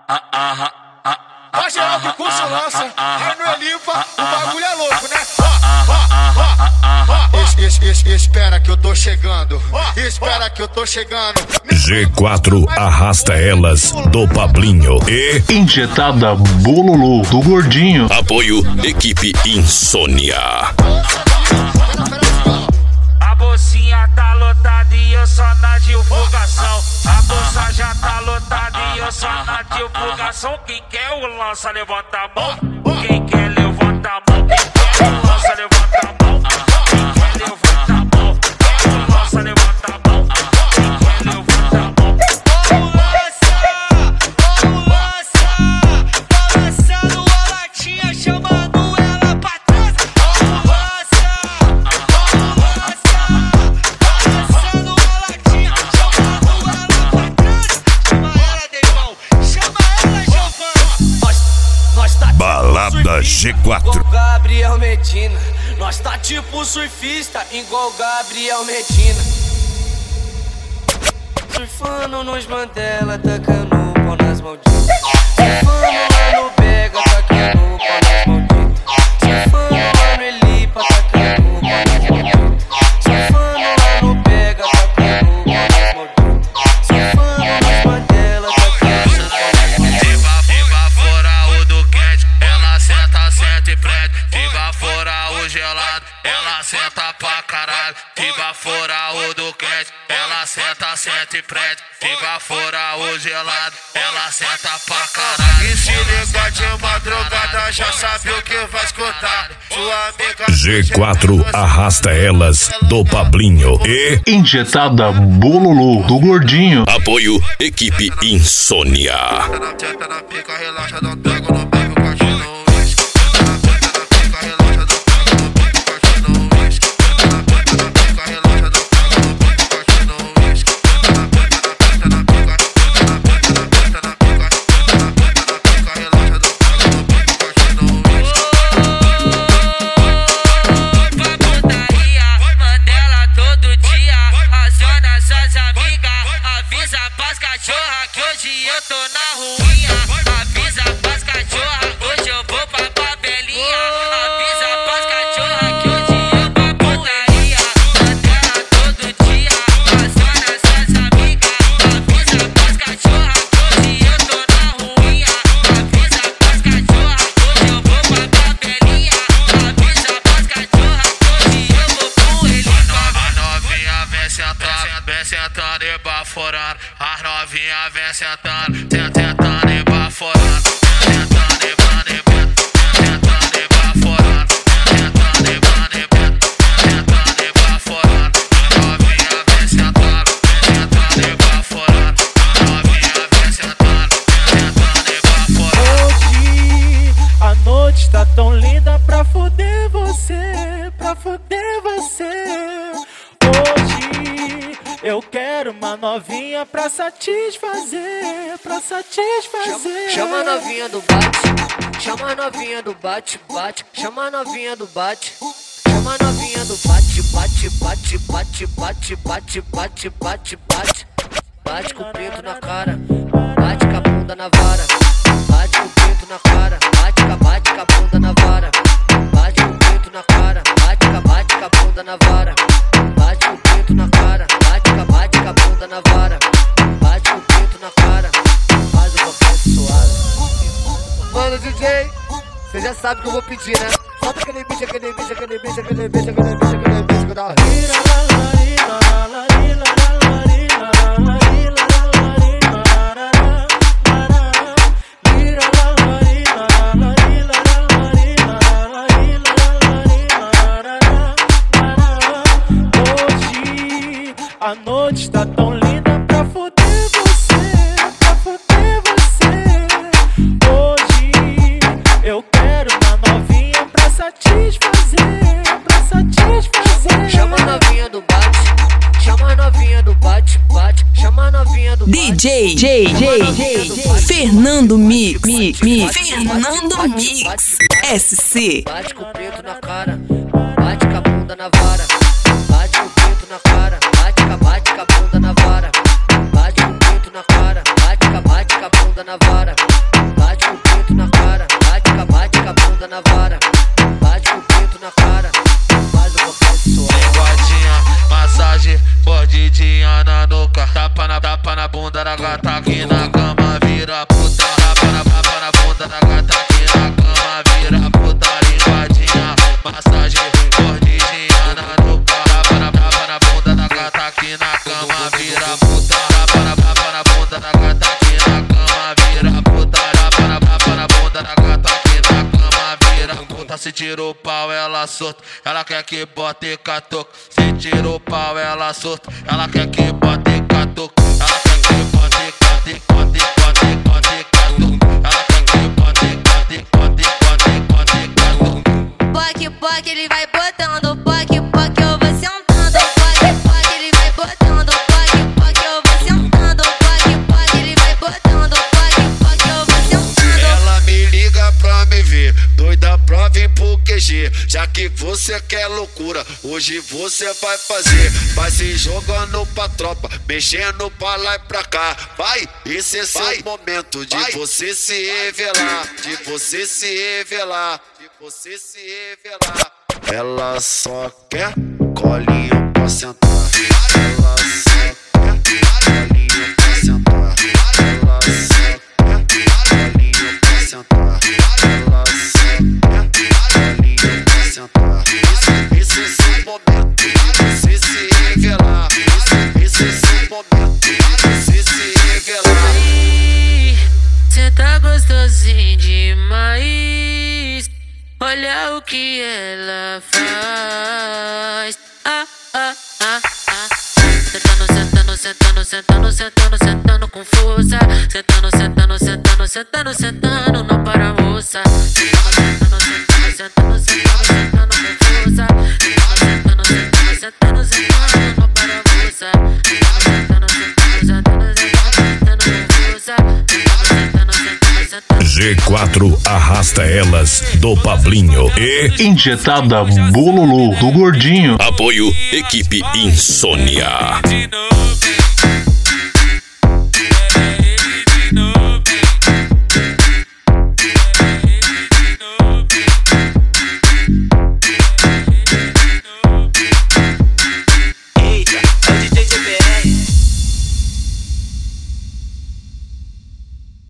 Mas geral que curso lança, aí não é limpa, o bagulho é louco, né? Espera que eu tô chegando, espera que eu tô chegando. G4 arrasta elas do Pablinho e Injetada Bololô do Gordinho. apoio equipe Insônia. A bolsinha tá lotada e eu só na divulgação. A bolsa já tá lotada e eu só na divulgação. Quem quer o lança, levanta a mão. Quem quer levanta a mão. Quem quer o lança, levanta a mão. Quem quer levanta a mão. Quem o lança, levanta a mão. Quem quer levanta a mão. Balançando a latinha, chamando ela pra trás. Balançando a latinha, chamando ela pra trás. Chama ela, Deivão, chama ela, Giovana. Nós tá Balada G4. igual Gabriel Medina. Nós tá tipo surfista, igual Gabriel Medina. Surfando nos Mandela, tacando o pau nas malditas. Surfando lá no Bega, tacando o pau nas malditas. Surfando lá no Elipa, tacando o pau nas malditas. Surfando lá no Bega, tacando o pau nas malditas. Surfando nos Mandela, tacando o pau nas malditas. Fica fora o do quente, ela senta e prende. Fica fora o gelado, ela senta pra caralho. Fica fora o do quente, ela senta e prende. Fica fora o gelado, ela senta pra caralho. E se liga de madrugada, já sabe o que vai escutar. Sua amiga G4 arrasta elas do Pablinho e Injetada Bololô do Gordinho. apoio equipe Insônia. Tenta na pica, relaxa, não pego no beco, coxinha no uísque. Tenta na pica, relaxa, não pego no beco, coxinha no uísque. Tenta na pica, relaxa, não pego no beco, coxinha no uísque. Tenta na pica, relaxa, não pego no beco, coxinha no uísque. Pra putaria, Mandela todo dia. Aciona suas amigas, avisa pras cachorra que hoje eu tô na ruinha. Avisa pras cachorra, hoje eu vou pra papelinha. Avisa pras cachorra que hoje eu vou pra putaria. Mandela todo dia, aciona suas amigas, avisa pras cachorra que hoje eu tô na ruinha. Avisa pras cachorra, hoje eu vou pra papelinha. Avisa pras cachorra que hoje eu vou pro Elipa. A novinha vem sentando e baforando. As novinha vem sentando e baforando. Sentando e baforando. Sentando e baforando. Sentando e baforando. A novinha vem sentando e baforando. A novinha vem sentando e baforando. Hoje a noite tá tão linda pra foder você, pra foder você. Hoje eu quero uma novinha pra satisfazer, pra satisfazer. Chama a novinha do bate, chama a novinha do bate, bate, chama a novinha do bate. Chama a novinha do bate, bate, bate, bate, bate, bate, bate, bate, bate. Bate com o pinto na cara, bate com a bunda na vara. Bate com o pinto na cara, bate com a bunda na vara. Bate com o pinto na cara, bate com a bunda na vara. Bate com o pinto na cara, bate com a bunda na vara. Bate com o pinto na cara, faz o boquete suave. Mano DJ, você já sabe o que eu vou pedir, né? Solta aquele bicho, aquele bicho, aquele bicho, aquele bicho, aquele bicho, aquele bicho que dá. Hoje a noite está tão linda pra foder você, pra foder você. Hoje eu quero uma novinha pra satisfazer, pra satisfazer. Chama a novinha do bate, chama a novinha do bate, bate, chama a novinha do bate. DJ Fernando Mix, Fernando Mix, SC. Bate com o pinto na cara, bate com a bunda na vara. Bate com o pinto na cara, bate com a bunda na vara. Bate com o pinto na cara, bate com a bunda na vara. Bate com o pinto na cara. Bate com a bunda na vara. Bate com o pinto na cara. Faz o bocal suave. Linguadinha, massagem, mordidinha na nuca. Tapa na bunda da gata aqui na cama, vira puta. Tapa na bunda da gata aqui na cama, vira puta. Linguadinha, massagem, mordidinha na nuca. Tapa na bunda da gata aqui na cama, vira puta. Tapa na bunda da gata aqui na cama, vira puta. Tapa na bunda da gata aqui na cama, vira puta. Se tira o pau, ela solta. Ela quer que bote catuco. Se tira o pau, ela solta. Ela quer que bote catuco. Ela quer que bote catuco. Ela quer que bote catuco. Poque, ele vai botando. Poque, eu vou sentando. Poque, ele vai botando. Poque, eu vou sentando. Poque, ele vai botando. Poque, eu vou sentando. Ela me liga pra me ver, doida pra vir pro QG. Já que você quer loucura, hoje você vai fazer. Vai se jogando pra tropa, mexendo pra lá e pra cá. Vai, esse é seu momento de você se revelar. De você se revelar. De você se revelar. Ela só quer colinho pra sentar. Ela só quer colinho pra sentar. Ela só quer colinho pra sentar. Ela só quer colinho pra sentar. Esse é seu momento de você se revelar. Esse é seu momento de você se revelar. Cê tá gostosinho demais. Olha o que ela faz. Sentando com força. Sentando, não para moça. Sentando com força. Sentando com força. G4 arrasta elas do Pablinho e Injetada Bololô do Gordinho. apoio equipe Insônia.